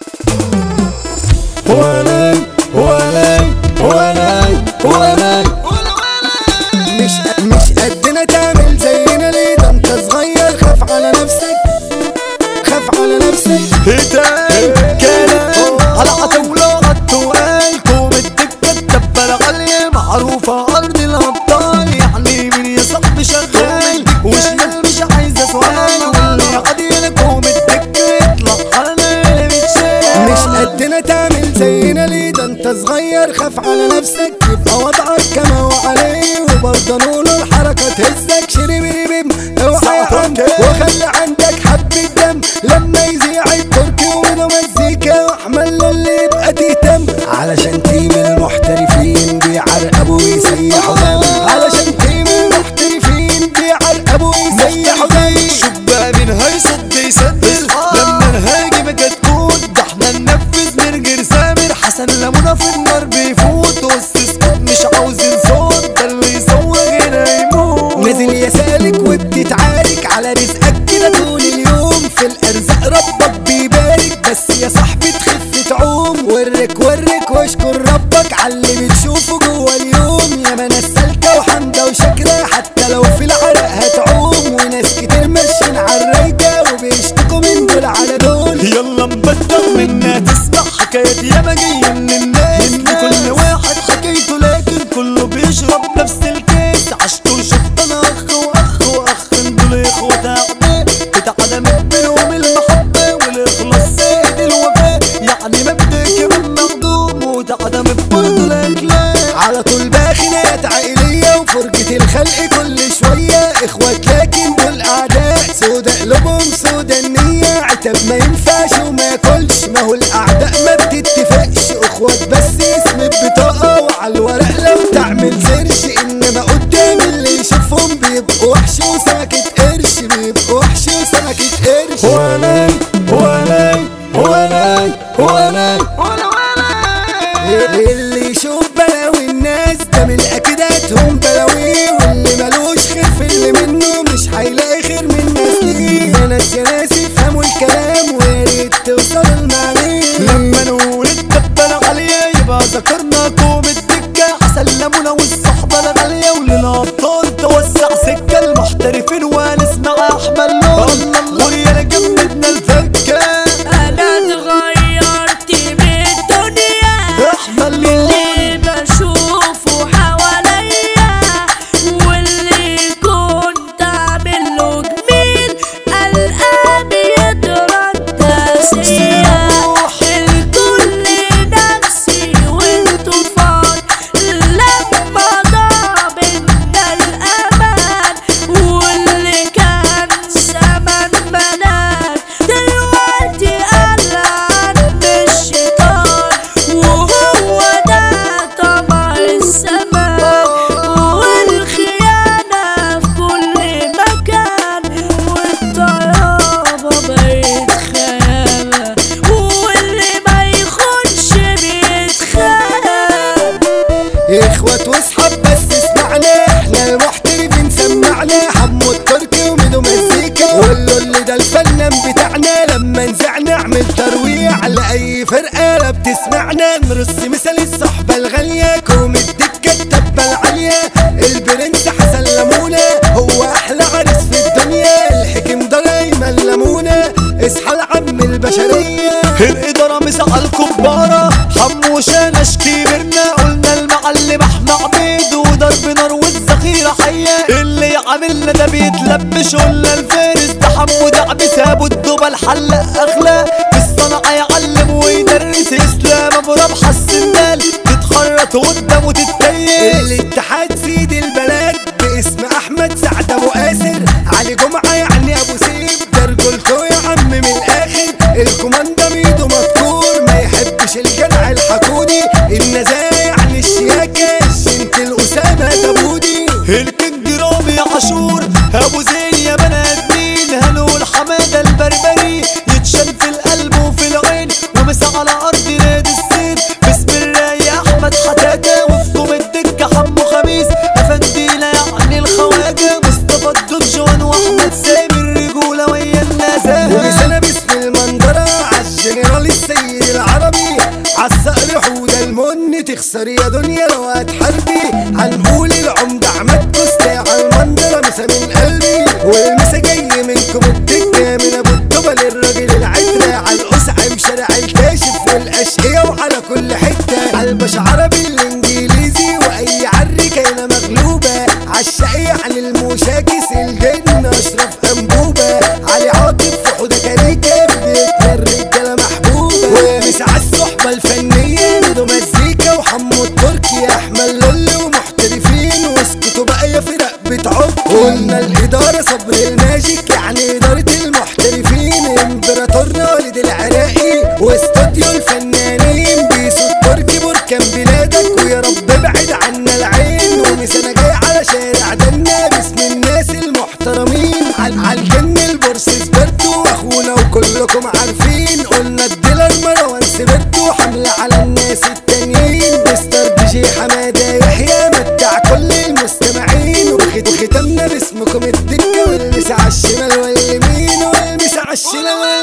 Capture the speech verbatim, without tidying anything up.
وانا وانا وانا وانا مش مش قدنا تعمل زينا ليه؟ ده انت صغير، خاف على نفسك، خاف على نفسك. هتاي كلام على عتاولة عالتقال الدكة الدبة غالية معروفة أرض الأبطال، يعني مين يا صاحبي شغال وشمال مش عايزة سؤال، واللي قاضي لكم الدكة يطلع حالنا اللي بتشال. مش قدنا تعمل زينا ليه؟ ده انت صغير، خاف على نفسك، يبقى وضعك كما هو عليه، وبرضه نقوله الحركة تهزك. شريبيبيم اوعى عندك وخلي عندك حبة دم، لما يذيع التركي ومنه مزيكا واحمل له اللي يبقى تهتم، علشان تيم المحترفين بيعرقبوا ويسيحوا دم، علشان تيم المحترفين بيعرقبوا ويسيحوا دم. شوف بقى مين هيصد يسدد لما نهاجم كتكوت، ده احنا ننفذ برجر سامر حسن لمونة في النار بيفوت، والسسكوت مش عاوزين صوت، ده اللي يصور هنا يموت. نازل يا سالك وبتتعارك على رزقك كده طول اليوم، في الارزاق ربك بيبارك، بس يا صاحبي تخف تعوم، ورك ورك واشكر ربك على اللي بتشوفه جوه اليوم. يا ما ناس سالكه وحمده وشاكره حتى لو في العرق هتعوم، وناس كتير ماشيين عالرايقه وبيشتكوا من دول على دول. يلا نبطل منا تسمع حكايات ياما جايه من الناس، ان كل واحد حكايته لكن كله بيشرب نفس الكاس. عشت وشفت انا اخ واخ واخ دول اخوات اعداء، بتعلم بينهم المحبه والاخلاص زائد الوفاء، يعني مبدا كمان مخدوم وتعدم برضه الاخلاق. على طول بقى خناقات عائليه وفرجه الخلق كل شويه، اخوات لكن دول اعداء، سودا قلوبهم سودا النيه، عتب ما ينفعش وما ياكلش، ما هو الاعداء ما بتتفقش، اخوات بس اسم البطاقه وعلى الورق لو تعمل سيرش، انما قدام اللي يشوفهم بيبقوا وحش وسمكة قرش، بيبقوا وحش وسمكة قرش. وانا وانا وانا وانا اللي يشوف بلاوي الناس ده من اكيداتهم بلاوي، واللي ملوش خير في اللي منه مش هيلاقي خير من ناس ليه. يا ناس يا ناس افهموا الكلام ويا ريت توصل المعنى، لما نقول الدبة الغالية يبقى ذكرنا كوم الدكة حسن لمونة والصحبة الغالية، وللأبطال توسع سكة المحترفين ونسمع أحمل لون. الله وريال جمدنا الفكة، انا اتغيرت بالدنيا، أحمل لون اللي بشوفه حواليا واللي كنت اعمله جميل القى بيتردى سيا، الكل نفسي وانتو فاض، لما ضاع بينا الامان واللي كان زمان ملاك دلوقتي قلعان بالشيطان، وهو ده طبع الزمان والخيانة في كل مكان، والطيابة بقت خيانة واللي ما يخونش بيتخان. اخوات واصحاب بس اسمعنا، احنا المحترفين سمعنا، حمو التركي وميدو مزيكا واللي ده الفنان بتاعنا، لما نزعنا اعمل ترويع لاي فرقه لا بتسمعنا، نرص مثال الصحبه الغاليه كوم الدكه الدبه العاليه، البرنس حسن لمونه هو احلى عريس في الدنيا، الحكم ده دايما لمونه اصحى العم البشريه. الإدارة مسعى الكبارة حمو شانش كبرنا، قلنا المعلم احمد عبيد وضرب نار والذخيرة حية، اللي عاملنا ده بيتلبش، قلنا الفارس ده حمو دعبس ابو الدوبة الحلق اخلاق، في الصنعة يعلم ويدرس اسلام ابو ربح السندال، تتخرط قدامه تتكيف. الاتحاد سيد البلد باسم احمد سعد ابو قاسر، علي جمعه يعني ابو سيف، ده رجولته يا عم من الاخر، الكوماندا ميدو مذكور ما يحبش الجدع الحقودي، النزاهه يعني الشياكه بنت الاسامه داوودي، الكينج رامي عاشور ابو زين يا بني ادمين، هنقول حماده البربري يتشال في القلب وفي العين، ومسا على ارض نادي السير باسم الراي احمد حتاته، وفي كوم الدكه حمو تخسر يا دنيا لو هتحاربي. هنقول العمدة عماد كوستي على المنظرة مسا من قلبي، والمسا جاي منكم الدكة من ابو الطوبة للراجل العترة، على القسعة وشارع الكاشف والاشقية وعلى كل حتة، على الباش عربي الانجليزي واي عركة هنا مغلوبة، عالشقية على المشاكس الجن اشرف انبوبة، علي عاطف وحودة كاريكا بيتنا الرجالة محبوبة، ومسا عالصحبة الفنية ميدو مزيكا وحمو التركي احمد لولي ومحترفين، واسكتوا بقى يا فرق بتعك. قلنا الادارة صبر الماجيك يعني ادارة المحترفين، امبراطورنا ولد العراقي واستوديو الفنانين، بيسو التركي بركان بلادك ويا رب ابعد عنا العين، ومسانا جاي على شارع دنا باسم الناس المحترمين، عالجن البورس سبرتو واخونا وكلكم عارفين، قلنا الديلر مروان سبرتو حملة على الناس التانيين، مستر دي جي حمادة يحيى متع كل المستمعين، وختمنا باسمكم الدكة والمسا عالشمال واليمين والمسا عالشمال